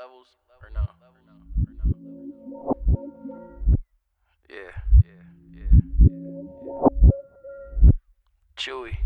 levels or no? Yeah. Chewy.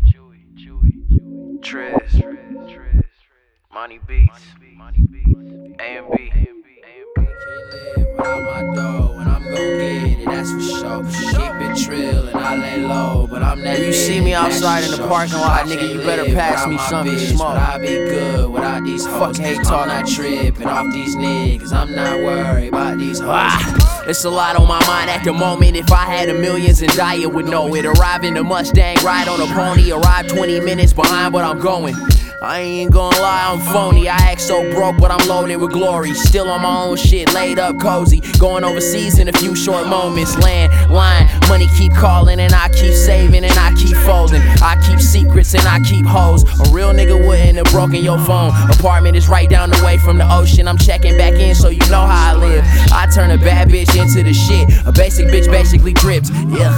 Trez. Monty Beats. A&B. Without my dough, and I'm gon' get it, that's for sure. Keep it trill and I lay low, but I'm that. When you see me outside in the parking lot, nigga, you better pass me something to smoke. I be good without these hoes. I'm not tripping off these niggas. I'm not worried about these hoes. It's a lot on my mind at the moment. If I had a millions and die, it would know it. Arrive in the Mustang, ride on a pony. Arrive 20 minutes behind, but I'm going. I ain't gonna lie, I'm phony. I act so broke, but I'm loaded with glory. Still on my own shit, laid up cozy. Going overseas in a few short moments. Line, money keep calling and I keep saving and I keep folding. I keep secrets and I keep hoes. A real nigga wouldn't have broken your phone. Apartment is right down the way from the ocean. I'm checking back in so you know how I live. I turn a bad bitch into the shit. A basic bitch basically drips. Yeah.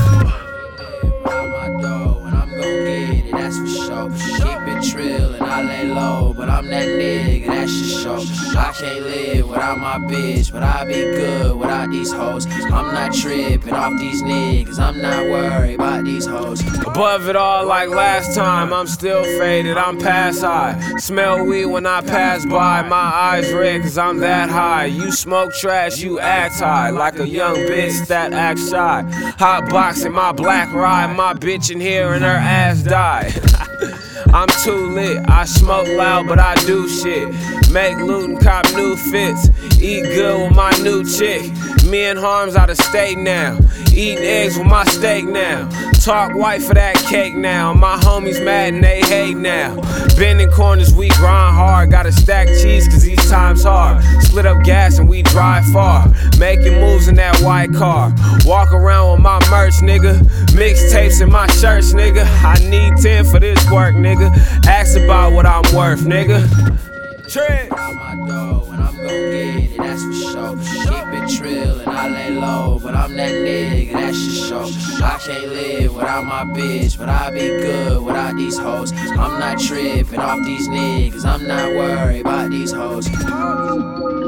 That's for sure. Keep it trill and I lay low, but I'm that nigga, that's for sure. I can't live without my bitch, but I be good without these hoes. I'm not tripping off these niggas, I'm not worried about these hoes. Above it all like last time, I'm still faded, I'm past high. Smell weed when I pass by, my eyes red cause I'm that high. You smoke trash, you act high, like a young bitch that acts shy. Hot boxing my black ride, my bitch in here and her ass died. I'm too lit, I smoke loud but I do shit. Make loot and cop new fits. Eat good with my new chick. Me and Harms out of state now. Eating eggs with my steak now. Talk white for that cake now. My homies mad and they hate now. Bending corners, we grind hard. Gotta stack cheese cause these times hard. Split up gas and we drive far. Making moves in that white car. Walk around with my merch, nigga. Mixtapes in my shirts, nigga. I need 10 for this work, nigga. Ask about what I'm worth, nigga. Trip. My dough and I'm gon' get it, that's for sure. Keep it trill and I lay low, but I'm that nigga, that's for sure. I can't live without my bitch, but I be good without these hoes. I'm not tripping off these niggas, I'm not worried about these hoes.